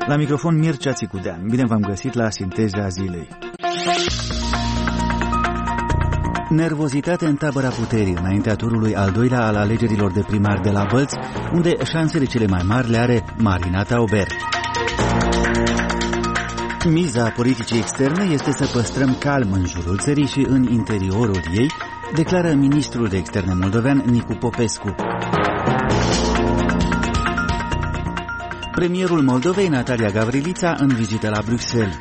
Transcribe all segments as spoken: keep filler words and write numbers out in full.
La microfon Mircea Țicudean. Bine v-am găsit la Sinteza Zilei. Nervozitate în tabăra puterii înaintea turului al doilea al alegerilor de primar de la Bălți, unde șansele cele mai mari le are Marina Tauber. Miza politicii externe este să păstrăm calm în jurul țării și în interiorul ei, declară ministrul de externe moldovean Nicu Popescu. Premierul Moldovei, Natalia Gavrilița, în vizită la Bruxelles.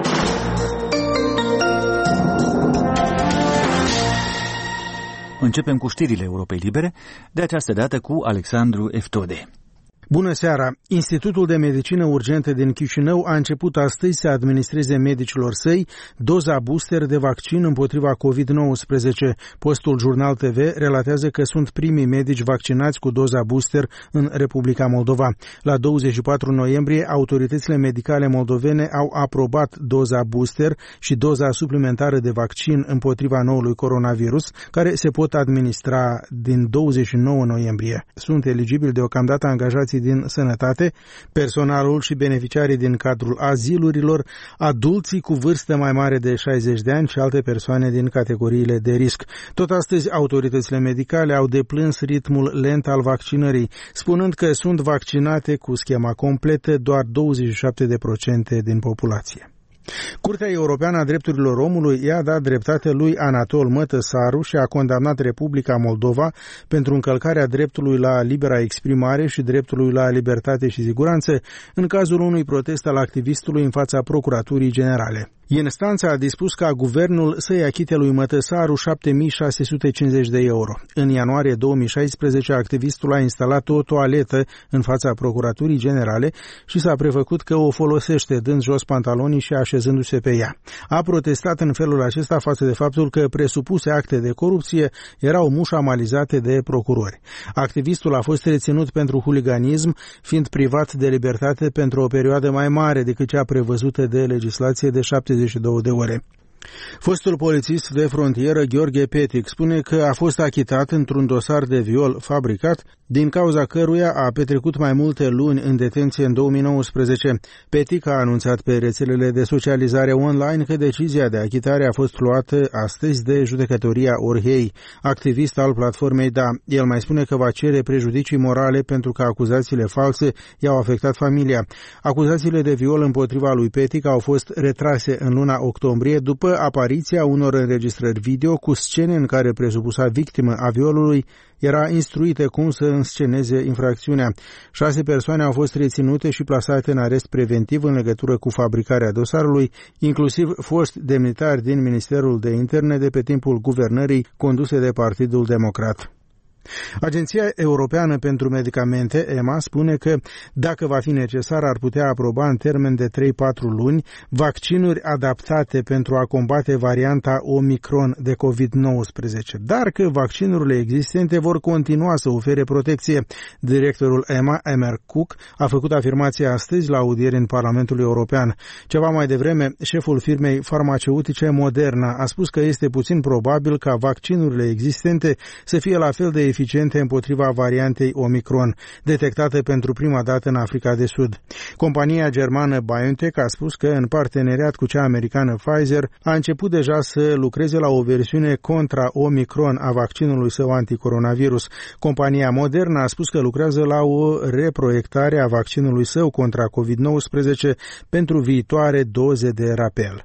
Începem cu știrile Europei Libere, de această dată cu Alexandru Eftode. Bună seara! Institutul de Medicină Urgentă din Chișinău a început astăzi să administreze medicilor săi doza booster de vaccin împotriva covid nouăsprezece. Postul Jurnal T V relatează că sunt primii medici vaccinați cu doza booster în Republica Moldova. La douăzeci și patru noiembrie, autoritățile medicale moldovene au aprobat doza booster și doza suplimentară de vaccin împotriva noului coronavirus, care se pot administra din douăzeci și nouă noiembrie. Sunt eligibili deocamdată angajații din sănătate, personalul și beneficiarii din cadrul azilurilor, adulții cu vârstă mai mare de șaizeci de ani și alte persoane din categoriile de risc. Tot astăzi, autoritățile medicale au deplâns ritmul lent al vaccinării, spunând că sunt vaccinate cu schema completă doar douăzeci și șapte la sută din populație. Curtea Europeană a Drepturilor Omului i-a dat dreptate lui Anatol Mătăsaru și a condamnat Republica Moldova pentru încălcarea dreptului la libera exprimare și dreptului la libertate și siguranță în cazul unui protest al activistului în fața Procuraturii Generale. Instanța a dispus ca guvernul să-i achite lui Mătăsaru șapte mii șase sute cincizeci de euro. În ianuarie două mii șaisprezece, activistul a instalat o toaletă în fața Procuraturii Generale și s-a prefăcut că o folosește, dând jos pantalonii și așezându-se pe ea. A protestat în felul acesta față de faptul că presupuse acte de corupție erau mușamalizate de procurori. Activistul a fost reținut pentru huliganism, fiind privat de libertate pentru o perioadă mai mare decât cea prevăzută de legislație de șaptezeci și două de ore. Fostul polițist de frontieră Gheorghe Petic spune că a fost achitat într-un dosar de viol fabricat, din cauza căruia a petrecut mai multe luni în detenție în două mii nouăsprezece. Petic a anunțat pe rețelele de socializare online că decizia de achitare a fost luată astăzi de judecătoria Orhei, activist al platformei Da. El mai spune că va cere prejudicii morale pentru că acuzațiile false i-au afectat familia. Acuzațiile de viol împotriva lui Petic au fost retrase în luna octombrie după apariția unor înregistrări video cu scene în care presupusa victimă a violului era instruită cum să însceneze infracțiunea. Șase persoane au fost reținute și plasate în arest preventiv în legătură cu fabricarea dosarului, inclusiv foști demnitari din Ministerul de Interne de pe timpul guvernării conduse de Partidul Democrat. Agenția Europeană pentru Medicamente, E M A, spune că, dacă va fi necesar, ar putea aproba în termen de trei patru luni vaccinuri adaptate pentru a combate varianta Omicron de covid nouăsprezece, dar că vaccinurile existente vor continua să ofere protecție. Directorul E M A, Emer Cook, a făcut afirmația astăzi la audieri în Parlamentul European. Ceva mai devreme, șeful firmei farmaceutice Moderna a spus că este puțin probabil ca vaccinurile existente să fie la fel de eficiente împotriva variantei Omicron, detectată pentru prima dată în Africa de Sud. Compania germană BioNTech a spus că, în parteneriat cu cea americană Pfizer, a început deja să lucreze la o versiune contra Omicron a vaccinului său anticoronavirus. Compania Moderna a spus că lucrează la o reproiectare a vaccinului său contra covid nouăsprezece pentru viitoare doze de rapel.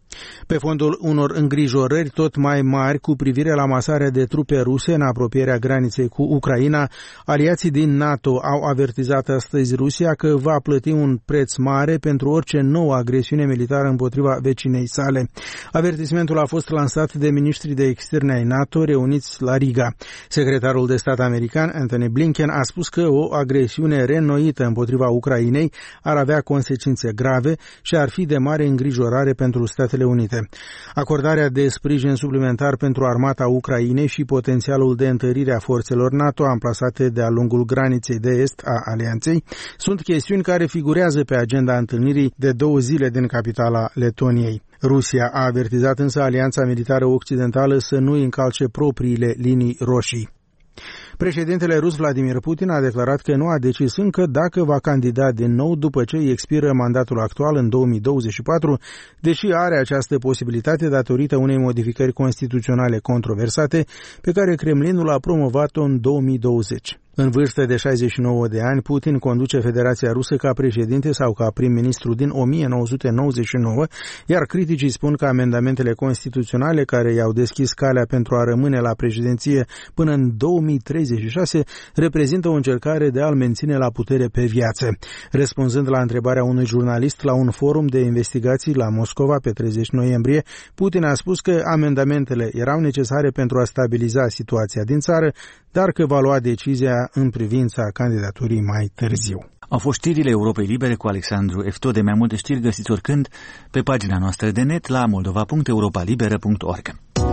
Pe fondul unor îngrijorări tot mai mari cu privire la masarea de trupe ruse în apropierea graniței cu Ucraina, aliații din NATO au avertizat astăzi Rusia că va plăti un preț mare pentru orice nouă agresiune militară împotriva vecinei sale. Avertismentul a fost lansat de miniștrii de externe ai NATO reuniți la Riga. Secretarul de stat american Antony Blinken a spus că o agresiune reînnoită împotriva Ucrainei ar avea consecințe grave și ar fi de mare îngrijorare pentru Statele Unite. Acordarea de sprijin suplimentar pentru armata Ucrainei și potențialul de întărire a forțelor NATO amplasate de-a lungul graniței de est a alianței sunt chestiuni care figurează pe agenda întâlnirii de două zile din capitala Letoniei. Rusia a avertizat însă alianța militară occidentală să nu încalce propriile linii roșii. Președintele rus Vladimir Putin a declarat că nu a decis încă dacă va candida din nou după ce îi expiră mandatul actual în două mii douăzeci și patru, deși are această posibilitate datorită unei modificări constituționale controversate pe care Kremlinul a promovat-o în două mii douăzeci. În vârstă de șaizeci și nouă de ani, Putin conduce Federația Rusă ca președinte sau ca prim-ministru din o mie nouă sute nouăzeci și nouă, iar criticii spun că amendamentele constituționale care i-au deschis calea pentru a rămâne la președinție până în două mii treizeci și șase reprezintă o încercare de a-l menține la putere pe viață. Răspunzând la întrebarea unui jurnalist la un forum de investigații la Moscova pe treizeci noiembrie, Putin a spus că amendamentele erau necesare pentru a stabiliza situația din țară, dar că va lua decizia în privința candidaturii mai târziu. Au fost știrile Europei Libere cu Alexandru Eftode. Mai multe știri găsiți oricând pe pagina noastră de net la moldova punct europa liberă punct org.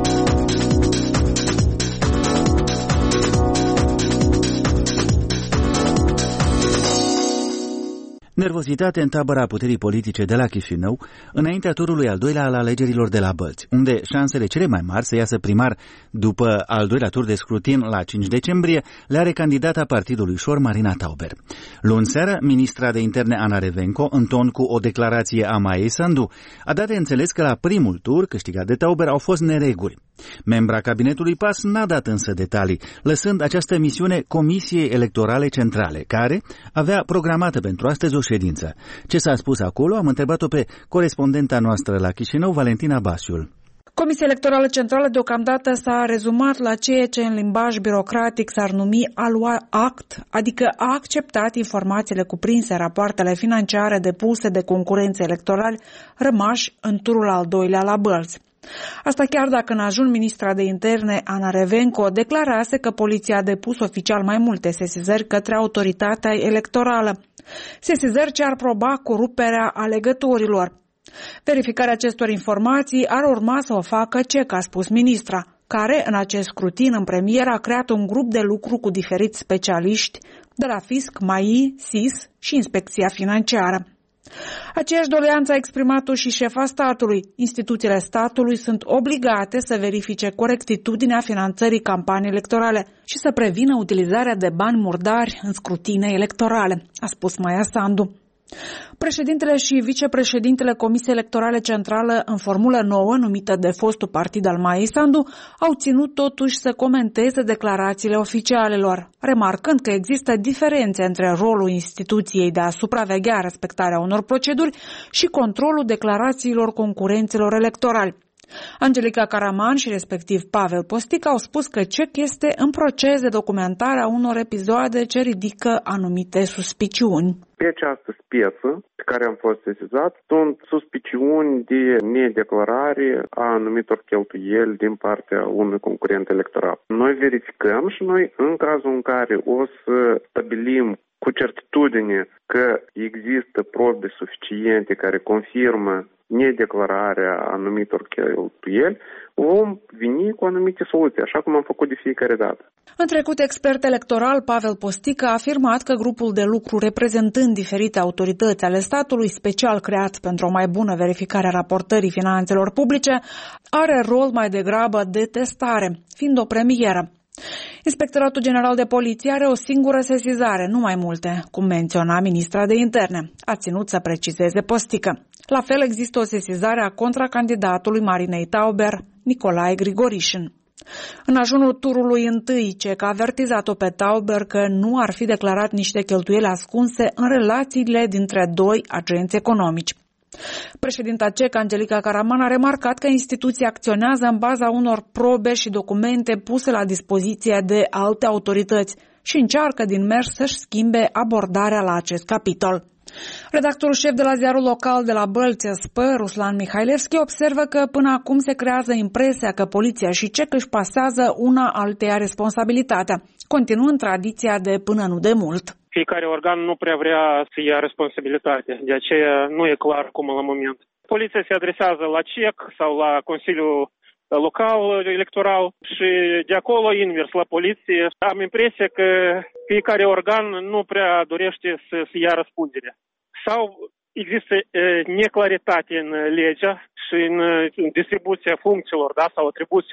Nervozitate în tabăra puterii politice de la Chișinău, înaintea turului al doilea al alegerilor de la Bălți, unde șansele cele mai mari să iasă primar după al doilea tur de scrutin la cinci decembrie le are candidata partidului Șor, Marina Tauber. Luni seară, ministra de interne Ana Revenco, în ton cu o declarație a Maiei Sandu, a dat de înțeles că la primul tur, câștigat de Tauber, au fost nereguli. Membra cabinetului P A S n-a dat însă detalii, lăsând această misiune Comisiei Electorale Centrale, care avea programată pentru astăzi o ședință. Ce s-a spus acolo? Am întrebat-o pe corespondenta noastră la Chișinău, Valentina Basiul. Comisia Electorală Centrală deocamdată s-a rezumat la ceea ce în limbaj birocratic s-ar numi a lua act, adică a acceptat informațiile cuprinse în rapoartele financiare depuse de concurenți electorali rămași în turul al doilea la Bălți. Asta chiar dacă în ajun ministra de interne Ana Revenco declarase că poliția a depus oficial mai multe sesizări către autoritatea electorală. Sesizări ce ar proba coruperea alegătorilor. Verificarea acestor informații ar urma să o facă C E C, a spus ministra, care în acest scrutin în premier a creat un grup de lucru cu diferiți specialiști de la Fisc, M A I, S I S și Inspecția Financiară. Aceeași doleanță a exprimat-o și șefa statului. Instituțiile statului sunt obligate să verifice corectitudinea finanțării campaniei electorale și să prevină utilizarea de bani murdari în scrutine electorale, a spus Maia Sandu. Președintele și vicepreședintele Comisiei Electorale Centrală, în formulă nouă, numită de fostul partid al Maiei Sandu, au ținut totuși să comenteze declarațiile oficialelor, remarcând că există diferențe între rolul instituției de a supraveghea respectarea unor proceduri și controlul declarațiilor concurenților electorali. Angelica Caraman și respectiv Pavel Postic au spus că C E C este în proces de documentare a unor episoade ce ridică anumite suspiciuni. Pe această speță pe care am fost sesizat sunt suspiciuni de nedeclarare a anumitor cheltuieli din partea unui concurent electoral. Noi verificăm și noi, în cazul în care o să stabilim cu certitudine că există probe suficiente care confirmă nedeclararea anumitor cheltuieli, vom veni cu anumite soluții, așa cum am făcut de fiecare dată. În trecut, expert electoral Pavel Postic a afirmat că grupul de lucru reprezentând diferite autorități ale statului, special creat pentru o mai bună verificare a raportării finanțelor publice, are rol mai degrabă de testare, fiind o premieră. Inspectoratul General de Poliție are o singură sesizare, nu mai multe, cum menționa ministra de interne. A ținut să precizeze Postică. La fel există o sesizare a contracandidatului Marinei Tauber, Nicolae Grigorișin. În ajunul turului întâi, C E C a avertizat-o pe Tauber că nu ar fi declarat niște cheltuieli ascunse în relațiile dintre doi agenți economici. Președinta C E C, Angelica Caraman, a remarcat că instituția acționează în baza unor probe și documente puse la dispoziție de alte autorități și încearcă din mers să-și schimbe abordarea la acest capitol. Redactorul șef de la ziarul local de la Bălți, S P, Ruslan Mihailevski, observă că până acum se creează impresia că poliția și C E C își pasează una alteia responsabilitatea, continuând tradiția de până nu de mult. Fiecare organ nu prea vrea să ia responsabilitate, de aceea nu e clar cum la moment. Poliția se adresează la C E C sau la Consiliul Local Electoral și de acolo invers la poliție. Am impresia că fiecare organ nu prea dorește să, să ia răspundere. Sau există e, neclaritate în legea și în, în distribuția funcțiilor, da, sau atribuțiilor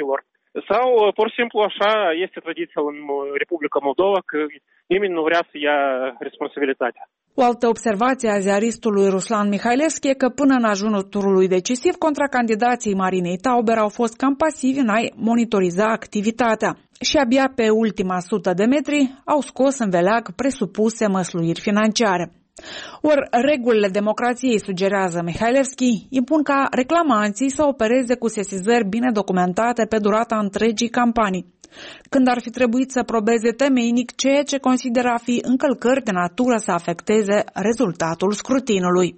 Sau, pur și simplu, așa este tradiția în Republica Moldova, că nimeni nu vrea să ia responsabilitatea. O altă observație a ziaristului Ruslan Mihailevski e că până în ajunul turului decisiv, contracandidații Marinei Tauber au fost cam pasivi în a monitoriza activitatea și abia pe ultima sută de metri au scos în veleag presupuse măsluiri financiare. Ori regulile democrației, sugerează Mihailevski, impun ca reclamanții să opereze cu sesizări bine documentate pe durata întregii campanii, când ar fi trebuit să probeze temeinic ceea ce consideră a fi încălcări de natură să afecteze rezultatul scrutinului.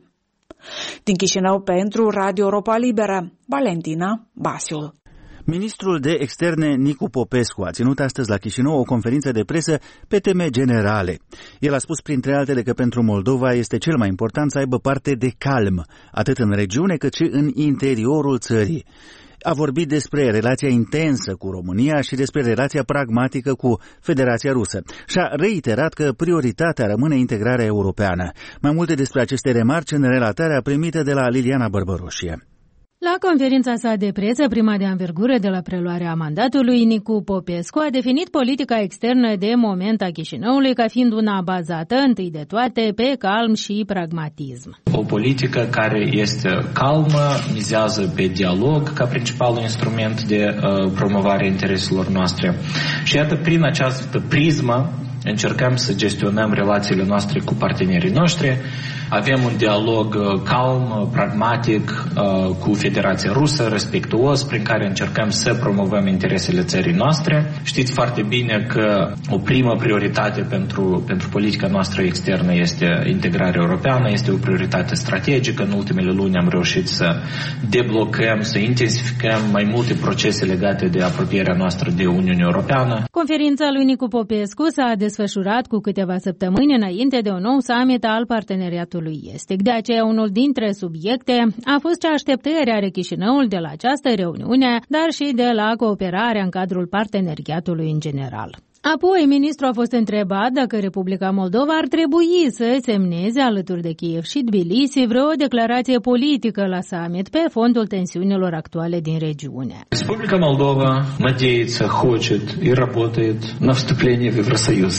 Din Chișinău pentru Radio Europa Liberă, Valentina Basiul. Ministrul de Externe Nicu Popescu a ținut astăzi la Chișinău o conferință de presă pe teme generale. El a spus printre altele că pentru Moldova este cel mai important să aibă parte de calm, atât în regiune cât și în interiorul țării. A vorbit despre relația intensă cu România și despre relația pragmatică cu Federația Rusă și a reiterat că prioritatea rămâne integrarea europeană. Mai multe despre aceste remarci în relatarea primită de la Liliana Bărbăroșie. La conferința sa de presă, prima de anvergură de la preluarea mandatului, Nicu Popescu a definit politica externă de moment a Chișinăului ca fiind una bazată, întâi de toate, pe calm și pragmatism. O politică care este calmă, mizează pe dialog ca principal instrument de uh, promovare a intereselor noastre. Și iată, prin această prismă, încercăm să gestionăm relațiile noastre cu partenerii noștri. Avem un dialog calm, pragmatic cu Federația Rusă, respectuos, prin care încercăm să promovăm interesele țării noastre. Știți foarte bine că o primă prioritate pentru, pentru politica noastră externă este integrarea europeană, este o prioritate strategică. În ultimele luni am reușit să deblocăm, să intensificăm mai multe procese legate de apropierea noastră de Uniunea Europeană. Conferința lui Nicu Popescu s-a desfășurat cu câteva săptămâni înainte de un nou summit al parteneriatului estic. De aceea, unul dintre subiecte a fost ce așteptări are Chișinăul de la această reuniune, dar și de la cooperarea în cadrul parteneriatului în general. Apoi, ministrul a fost întrebat dacă Republica Moldova ar trebui să semneze alături de Kiev și Tbilisi vreo declarație politică la summit pe fondul tensiunilor actuale din regiune. Republica Moldova надеется, хочет и работает на вступление в Евросоюз.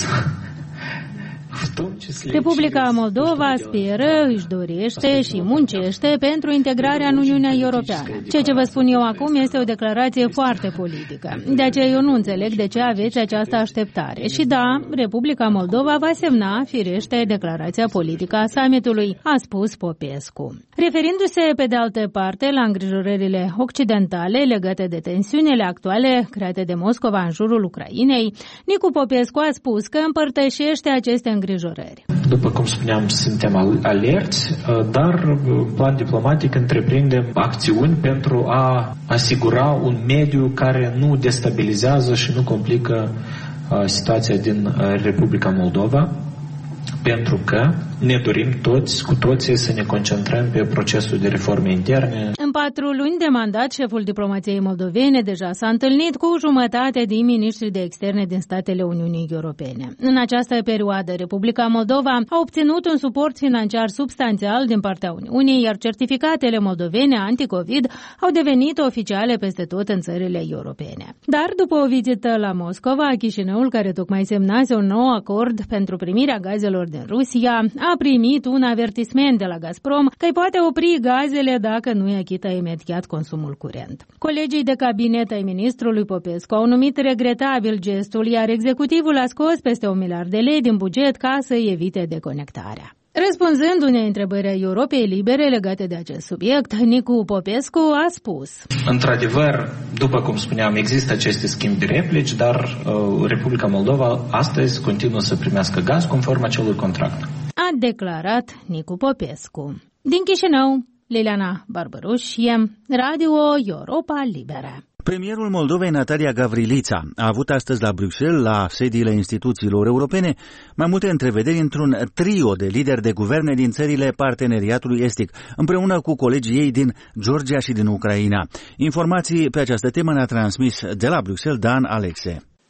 Republica Moldova speră, își dorește și muncește pentru integrarea în Uniunea Europeană. Ceea ce vă spun eu acum este o declarație foarte politică. De aceea eu nu înțeleg de ce aveți această așteptare. Și da, Republica Moldova va semna, firește, declarația politică a summitului, a spus Popescu. Referindu-se, pe de altă parte, la îngrijorările occidentale legate de tensiunile actuale create de Moscova în jurul Ucrainei, Nicu Popescu a spus că împărtășește aceste îngrijorări. După cum spuneam, suntem alerți, dar în plan diplomatic întreprindem acțiuni pentru a asigura un mediu care nu destabilizează și nu complică situația din Republica Moldova, pentru că ne dorim toți, cu toții, să ne concentrăm pe procesul de reforme interne. În patru luni de mandat, șeful diplomației moldovene deja s-a întâlnit cu jumătate din miniștrii de externe din statele Uniunii Europene. În această perioadă, Republica Moldova a obținut un suport financiar substanțial din partea Uniunii, iar certificatele moldovene anti-Covid au devenit oficiale peste tot în țările europene. Dar după o vizită la Moscova, Chișinăul, care tocmai semnase un nou acord pentru primirea gazelor din Rusia, a primit un avertisment de la Gazprom că îi poate opri gazele dacă nu îi achită imediat consumul curent. Colegii de cabinet ai ministrului Popescu au numit regretabil gestul, iar executivul a scos peste un miliard de lei din buget ca să evite deconectarea. Răspunzând unei întrebări a Europei Libere legate de acest subiect, Nicu Popescu a spus: într-adevăr, după cum spuneam, există aceste schimb de replici, dar uh, Republica Moldova astăzi continuă să primească gaz conform acelui contract. A declarat Nicu Popescu. Din Chișinău, Liliana Bărbăroșie, Radio Europa Liberă. Premierul Moldovei, Natalia Gavrilița, a avut astăzi la Bruxelles, la sediile instituțiilor europene, mai multe întrevederi într-un trio de lideri de guverne din țările parteneriatului estic, împreună cu colegii ei din Georgia și din Ucraina. Informații pe această temă ne-a transmis de la Bruxelles Dan Alexe.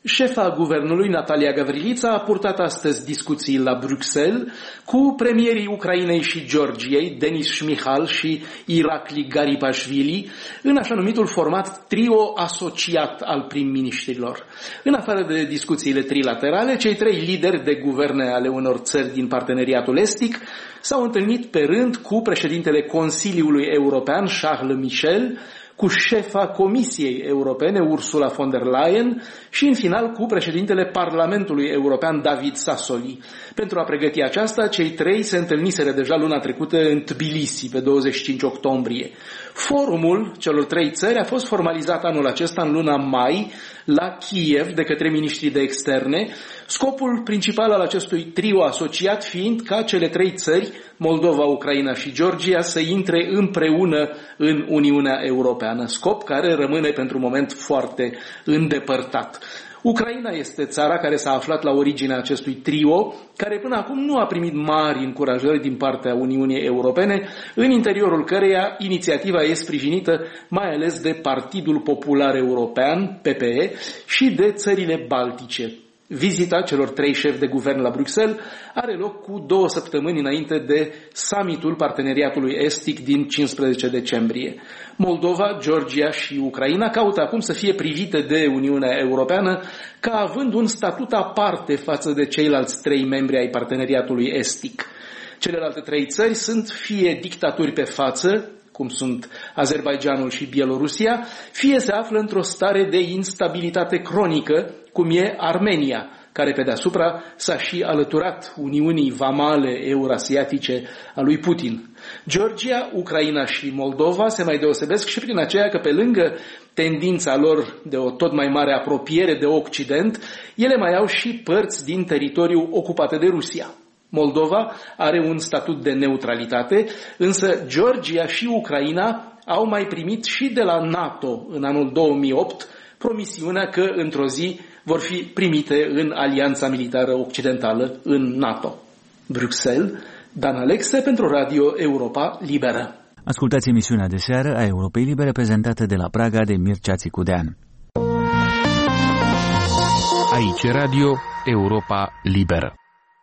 Șefa guvernului, Natalia Gavrilița, a purtat astăzi discuții la Bruxelles cu premierii Ucrainei și Georgiei, Denis Shmihal și Irakli Garibashvili, în așa numitul format trio asociat al prim-ministrilor. În afară de discuțiile trilaterale, cei trei lideri de guverne ale unor țări din parteneriatul estic s-au întâlnit pe rând cu președintele Consiliului European, Charles Michel, cu șefa Comisiei Europene, Ursula von der Leyen, și în final cu președintele Parlamentului European, David Sassoli. Pentru a pregăti aceasta, cei trei se întâlniseră deja luna trecută în Tbilisi, pe douăzeci și cinci octombrie. Forumul celor trei țări a fost formalizat anul acesta, în luna mai, la Kiev, de către miniștrii de externe, scopul principal al acestui trio asociat fiind ca cele trei țări, Moldova, Ucraina și Georgia, să intre împreună în Uniunea Europeană, scop care rămâne pentru moment foarte îndepărtat. Ucraina este țara care s-a aflat la originea acestui trio, care până acum nu a primit mari încurajări din partea Uniunii Europene, în interiorul căreia inițiativa este sprijinită mai ales de Partidul Popular European, P P E, și de țările baltice. Vizita celor trei șefi de guvern la Bruxelles are loc cu două săptămâni înainte de summitul Parteneriatului Estic din cincisprezece decembrie. Moldova, Georgia și Ucraina caută acum să fie privite de Uniunea Europeană ca având un statut aparte față de ceilalți trei membri ai Parteneriatului Estic. Celelalte trei țări sunt fie dictaturi pe față, cum sunt Azerbaidjanul și Bielorusia, fie se află într-o stare de instabilitate cronică, cum e Armenia, care pe deasupra s-a și alăturat Uniunii Vamale Eurasiatice a lui Putin. Georgia, Ucraina și Moldova se mai deosebesc și prin aceea că, pe lângă tendința lor de o tot mai mare apropiere de Occident, ele mai au și părți din teritoriul ocupate de Rusia. Moldova are un statut de neutralitate, însă Georgia și Ucraina au mai primit și de la NATO în anul două mii opt promisiunea că într-o zi vor fi primite în Alianța Militară Occidentală, în NATO. Bruxelles, Dan Alexe pentru Radio Europa Liberă. Ascultați emisiunea de seară a Europei Libere, prezentată de la Praga de Mircea Țicudean. Aici Radio Europa Liberă.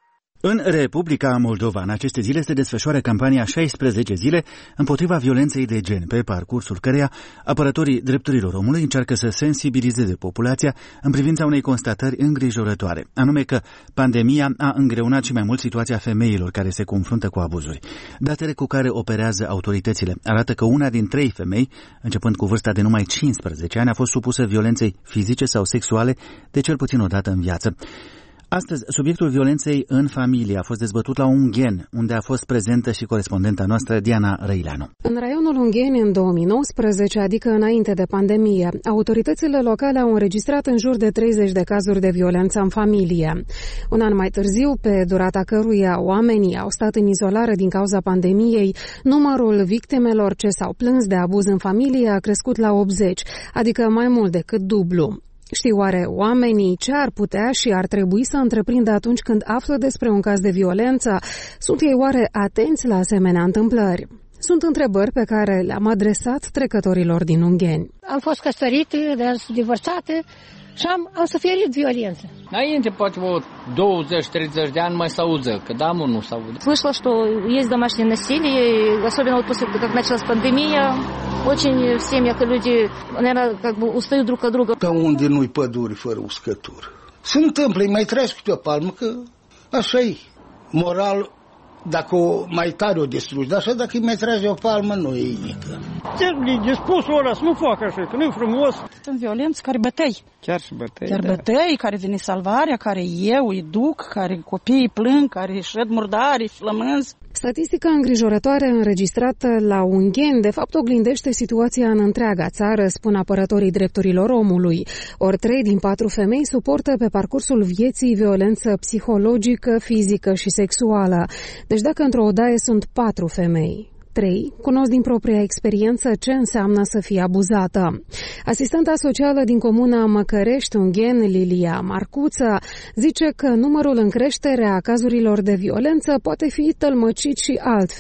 În Republica Moldova, în aceste zile, se desfășoară campania șaisprezece zile împotriva violenței de gen, pe parcursul căreia apărătorii drepturilor omului încearcă să sensibilizeze populația în privința unei constatări îngrijorătoare, anume că pandemia a îngreunat și mai mult situația femeilor care se confruntă cu abuzuri. Datele cu care operează autoritățile arată că una din trei femei, începând cu vârsta de numai cincisprezece ani, a fost supusă violenței fizice sau sexuale de cel puțin o dată în viață. Astăzi, subiectul violenței în familie a fost dezbătut la Ungheni, unde a fost prezentă și corespondenta noastră Diana Răileanu. În raionul Ungheni, în două mii nouăsprezece, adică înainte de pandemie, autoritățile locale au înregistrat în jur de treizeci de cazuri de violență în familie. Un an mai târziu, pe durata căruia oamenii au stat în izolare din cauza pandemiei, numărul victimelor ce s-au plâns de abuz în familie a crescut la optzeci, adică mai mult decât dublu. Știu oare oamenii ce ar putea și ar trebui să întreprindă atunci când află despre un caz de violență? Sunt ei oare atenți la asemenea întâmplări? Sunt întrebări pe care le-am adresat trecătorilor din Ungheni. Am fost căsătorită, dar sunt divorțată și am, am suferit violență. Înainte, poate o douăzeci treizeci de ani mai se auză, că damă nu se aude. Слышала, что есть домашнее насилие, особенно вот после, как началась пандемия, очень в семьях люди, наверное, как бы устают друг от друга. Ca unde nu-i păduri fără uscătură. Se întâmplă, îi mai trăiesc câte o palmă, că așa-i. Moral, dacă o mai tare o distrugi, dar așa dacă îi mai tragi o palmă, nu e nică. Ce-i dispusul ăla să nu facă așa, că nu e frumos. Sunt violenți care bătăi. Chiar și bătăi, Chiar da. bătăi, care vine salvarea, care eu îi duc, care copiii plâng, care șed murdari, flămânzi. Statistica îngrijorătoare înregistrată la Ungheni, de fapt, oglindește situația în întreaga țară, spun apărătorii drepturilor omului. Ori trei din patru femei suportă pe parcursul vieții violență psihologică, fizică și sexuală. Deci dacă într-o odaie sunt patru femei, trei cunosc din propria experiență ce înseamnă să fie abuzată. Asistenta socială din comuna Măcărești, Ungheni, Lilia Marcuță, zice că numărul în creștere a cazurilor de violență poate fi tălmăcit și altfel.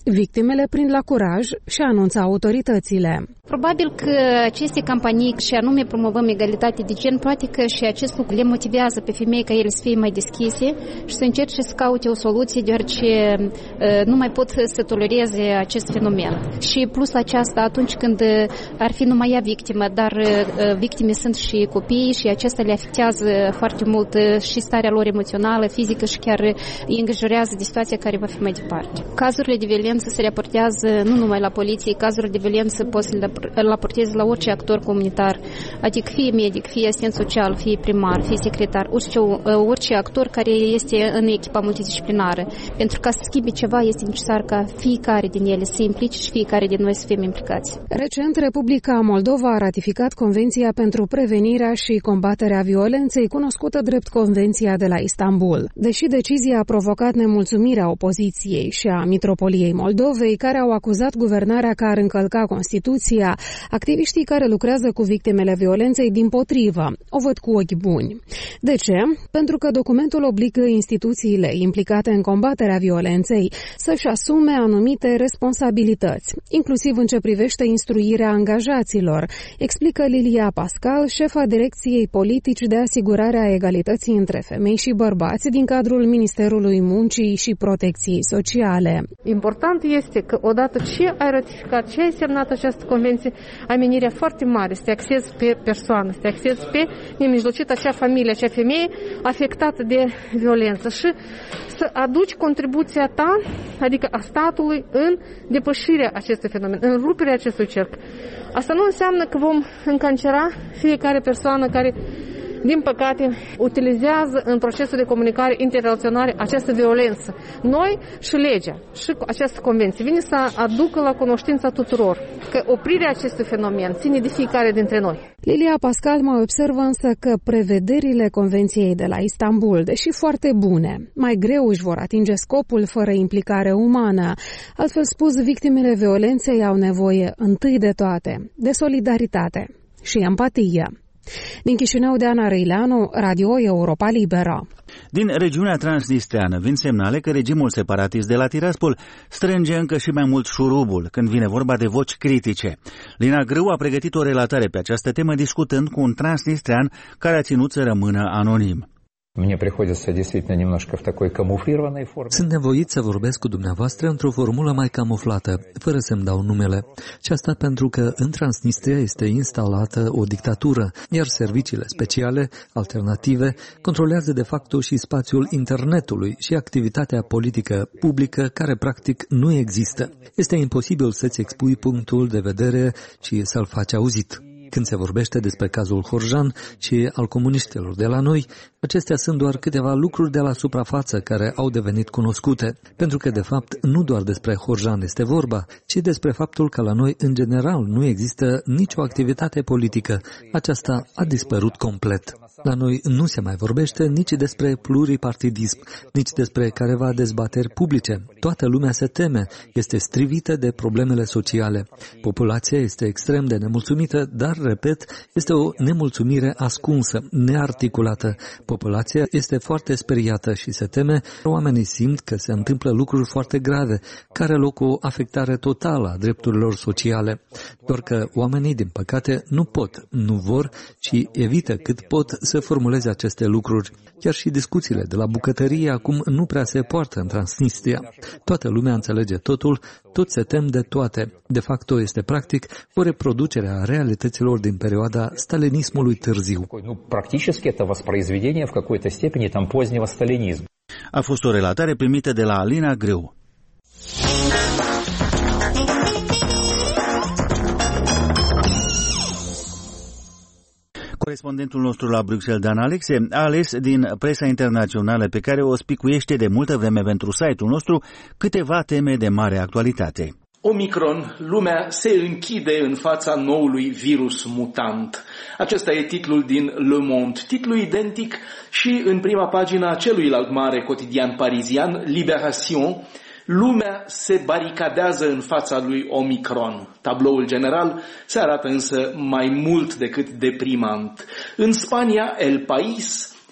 Victimele prind la curaj și anunță autoritățile. Probabil că aceste campanii, și anume promovăm egalitate de gen, poate că și acest lucru le motivează pe femei ca ele să fie mai deschise și să încerce să caute o soluție, deoarece nu mai pot să tolereze acest fenomen. Și plus la aceasta, atunci când ar fi numai ea victimă, dar victime sunt și copiii și acesta le afectează foarte mult și starea lor emoțională, fizică și chiar îi îngrijorează de situația care va fi mai departe. Cazurile de violență se raportează nu numai la poliție, cazurile de violență pot să le îl raporteze la orice actor comunitar, adică fie medic, fie asistent social, fie primar, fie secretar, orice, orice actor care este în echipa multidisciplinară. Pentru ca să schimbe ceva, este necesar ca fiecare din ele să se implice și fiecare din noi să fim implicați. Recent, Republica Moldova a ratificat Convenția pentru prevenirea și combaterea violenței, cunoscută drept Convenția de la Istanbul. Deși decizia a provocat nemulțumirea opoziției și a Mitropoliei Moldovei, care au acuzat guvernarea că ar încălca Constituția, activiștii care lucrează cu victimele violenței dimpotrivă o văd cu ochi buni. De ce? Pentru că documentul obligă instituțiile implicate în combaterea violenței să-și asume anumite responsabilități, inclusiv în ce privește instruirea angajaților, explică Lilia Pascal, șefa Direcției Politici de Asigurare a Egalității între Femei și Bărbați din cadrul Ministerului Muncii și Protecției Sociale. Important este că odată ce ai ratificat, ce ai semnat această convenție, ai menirea foarte mare să te axezi pe persoană, să te axezi pe nemijlocit acea familie, acea femeie afectată de violență și să aduci contribuția ta, adică a statului, în depășirea acestui fenomen, în ruperea acestui cerc. Asta nu înseamnă că vom încancera fiecare persoană care, din păcate, utilizează în procesul de comunicare interrelaționare această violență. Noi și legea și această convenție vine să aducă la cunoștința tuturor că oprirea acestui fenomen ține de fiecare dintre noi. Lilia Pascal mai observă însă că prevederile Convenției de la Istanbul, deși foarte bune, mai greu își vor atinge scopul fără implicare umană. Altfel spus, victimele violenței au nevoie întâi de toate de solidaritate și empatie. Din Chișinău, Deana Răileanu, Radio Europa Liberă. Din regiunea transnistreană vin semnale că regimul separatist de la Tiraspol strânge încă și mai mult șurubul când vine vorba de voci critice. Lina Grâu a pregătit o relatare pe această temă discutând cu un transnistrean care a ținut să rămână anonim. Sunt nevoit să vorbesc cu dumneavoastră într-o formulă mai camuflată, fără să-mi dau numele. Și asta pentru că în Transnistria este instalată o dictatură, iar serviciile speciale, alternative, controlează de facto și spațiul internetului și activitatea politică publică care practic nu există. Este imposibil să-ți expui punctul de vedere și să-l faci auzit. Când se vorbește despre cazul Horjan și al comuniștilor de la noi, acestea sunt doar câteva lucruri de la suprafață care au devenit cunoscute, pentru că de fapt nu doar despre Horjan este vorba, ci despre faptul că la noi în general nu există nicio activitate politică. Aceasta a dispărut complet. La noi nu se mai vorbește nici despre pluripartidism, nici despre careva dezbateri publice. Toată lumea se teme, este strivită de problemele sociale. Populația este extrem de nemulțumită, dar, repet, este o nemulțumire ascunsă, nearticulată. Populația este foarte speriată și se teme. Oamenii simt că se întâmplă lucruri foarte grave, care loc o afectare totală a drepturilor sociale. Doar că oamenii, din păcate, nu pot, nu vor, ci evită cât pot să formuleze aceste lucruri. Chiar și discuțiile de la bucătărie acum nu prea se poartă în Transnistria. Toată lumea înțelege totul, toți se tem de toate. De fapt, este practic o reproducere a realităților din perioada stalinismului târziu. A fost o relatare primită de la Alina Grâu. Corespondentul nostru la Bruxelles, Dan Alexe, a ales din presa internațională pe care o spicuiește de multă vreme pentru site-ul nostru câteva teme de mare actualitate. Omicron, lumea se închide în fața noului virus mutant. Acesta e titlul din Le Monde, titlu identic și în prima pagină a celuilalt mare cotidian parizian, Libération. Lumea se baricadează în fața lui Omicron. Tabloul general se arată însă mai mult decât deprimant. În Spania, El País,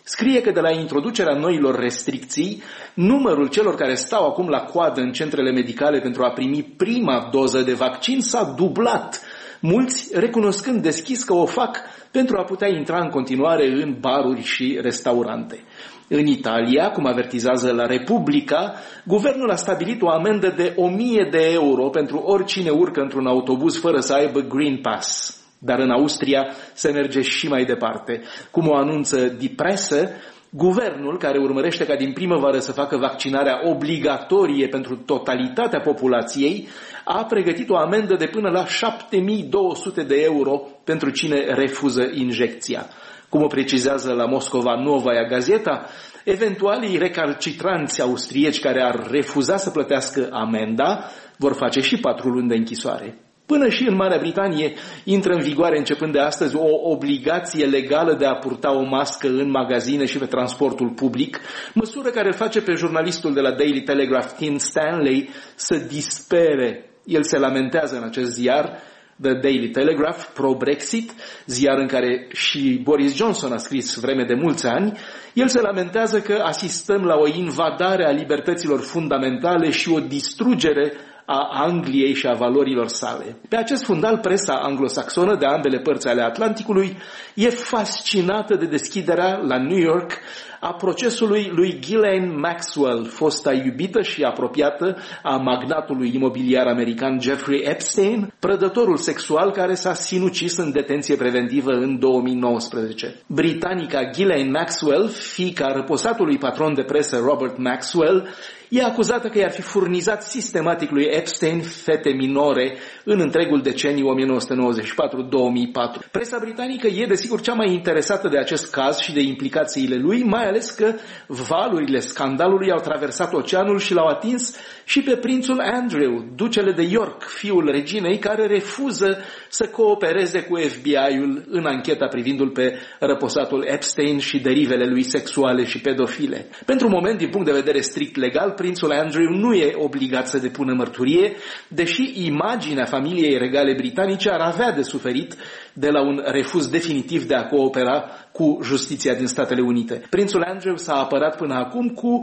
scrie că de la introducerea noilor restricții, numărul celor care stau acum la coadă în centrele medicale pentru a primi prima doză de vaccin s-a dublat, mulți recunoscând deschis că o fac pentru a putea intra în continuare în baruri și restaurante. În Italia, cum avertizează la Repubblica, guvernul a stabilit o amendă de o mie de euro pentru oricine urcă într-un autobuz fără să aibă Green Pass. Dar în Austria se merge și mai departe. Cum o anunță Die Presse, guvernul, care urmărește ca din primăvară să facă vaccinarea obligatorie pentru totalitatea populației, a pregătit o amendă de până la șapte mii două sute de euro pentru cine refuză injecția. Cum o precizează la Moscova Novaia Gazeta, eventualii recalcitranți austrieci care ar refuza să plătească amenda vor face și patru luni de închisoare. Până și în Marea Britanie intră în vigoare începând de astăzi o obligație legală de a purta o mască în magazine și pe transportul public, măsură care îl face pe jurnalistul de la Daily Telegraph, Tim Stanley, să dispere. El se lamentează în acest ziar, The Daily Telegraph, pro-Brexit, ziar în care și Boris Johnson a scris vreme de mulți ani. El se lamentează că asistăm la o invadare a libertăților fundamentale și o distrugere a Angliei și a valorilor sale. Pe acest fundal, presa anglosaxonă de ambele părți ale Atlanticului e fascinată de deschiderea la New York a procesului lui Ghislaine Maxwell, fosta iubită și apropiată a magnatului imobiliar american Jeffrey Epstein, prădătorul sexual care s-a sinucis în detenție preventivă în două mii nouăsprezece. Britanica Ghislaine Maxwell, fiica răposatului patron de presă Robert Maxwell, e acuzată că i-ar fi furnizat sistematic lui Epstein fete minore în întregul deceniu o mie nouă sute nouăzeci și patru două mii patru. Presa britanică e desigur cea mai interesată de acest caz și de implicațiile lui, mai ales că valurile scandalului au traversat oceanul și l-au atins și pe prințul Andrew, ducele de York, fiul reginei, care refuză să coopereze cu F B I-ul în ancheta privindu-l pe răposatul Epstein și derivele lui sexuale și pedofile. Pentru moment, din punct de vedere strict legal, prințul Andrew nu e obligat să depună mărturie, deși imaginea familiei regale britanice ar avea de suferit de la un refuz definitiv de a coopera cu justiția din Statele Unite. Prințul Andrew s-a apărat până acum cu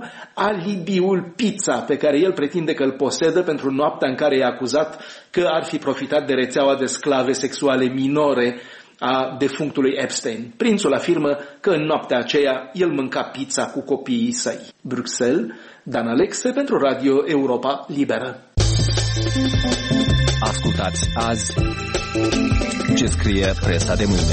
alibiul pizza pe care el pretinde că îl posedă pentru noaptea în care e acuzat că ar fi profitat de rețeaua de sclave sexuale minore a defunctului Epstein. Prințul afirmă că în noaptea aceea el mânca pizza cu copiii săi. Bruxelles, Dan Alexe pentru Radio Europa Liberă. Ascultați azi ce scrie presa de mâine.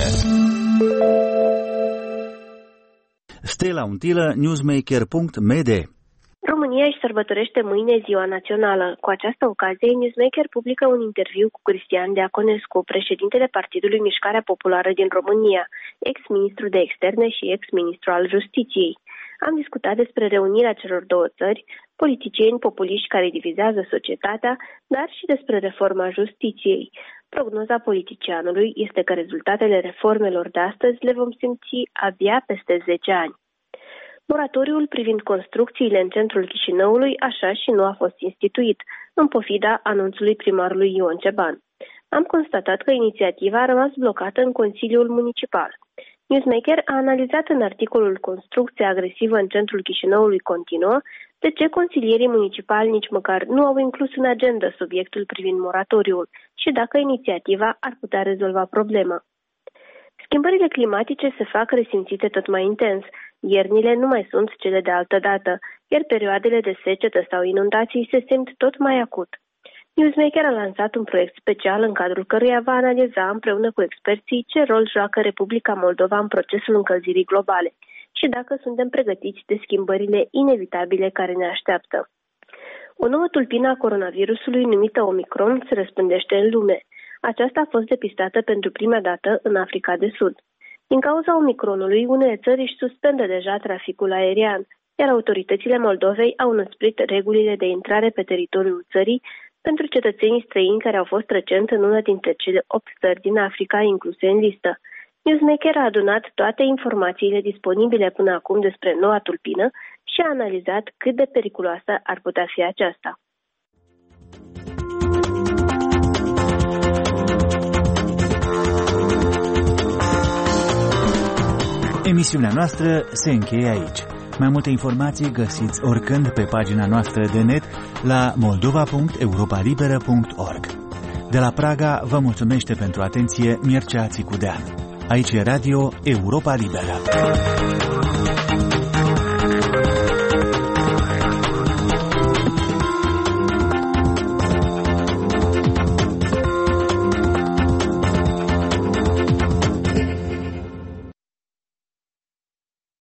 Stella Untilă, newsmaker punct m d. România își sărbătorește mâine Ziua Națională. Cu această ocazie, Newsmaker publică un interviu cu Cristian Deaconescu, președintele Partidului Mișcarea Populară din România, ex-ministru de externe și ex-ministru al Justiției. Am discutat despre reunirea celor două țări, politicieni populiști care divizează societatea, dar și despre reforma justiției. Prognoza politicianului este că rezultatele reformelor de astăzi le vom simți abia peste zece ani. Moratoriul privind construcțiile în centrul Chișinăului așa și nu a fost instituit, în pofida anunțului primarului Ion Ceban. Am constatat că inițiativa a rămas blocată în Consiliul Municipal. Newsmaker a analizat în articolul Construcția agresivă în centrul Chișinăului continuă de ce consilierii municipali nici măcar nu au inclus în agenda subiectul privind moratoriul și dacă inițiativa ar putea rezolva problema. Schimbările climatice se fac resimțite tot mai intens. Iernile nu mai sunt cele de altă dată, iar perioadele de secetă sau inundații se simt tot mai acut. Newsmaker a lansat un proiect special în cadrul căruia va analiza împreună cu experții ce rol joacă Republica Moldova în procesul încălzirii globale și dacă suntem pregătiți de schimbările inevitabile care ne așteaptă. O nouă tulpină a coronavirusului numită Omicron se răspândește în lume. Aceasta a fost depistată pentru prima dată în Africa de Sud. Din cauza Omicronului, unele țări își suspendă deja traficul aerian, iar autoritățile Moldovei au înăsprit regulile de intrare pe teritoriul țării pentru cetățenii străini care au fost recent în una dintre cele opt țări din Africa incluse în listă. Newsmaker a adunat toate informațiile disponibile până acum despre noua tulpină și a analizat cât de periculoasă ar putea fi aceasta. Emisiunea noastră se încheie aici. Mai multe informații găsiți oricând pe pagina noastră de net la moldova punct europa liberă punct org. De la Praga vă mulțumește pentru atenție Mircea Țicudean. Aici e Radio Europa Liberă.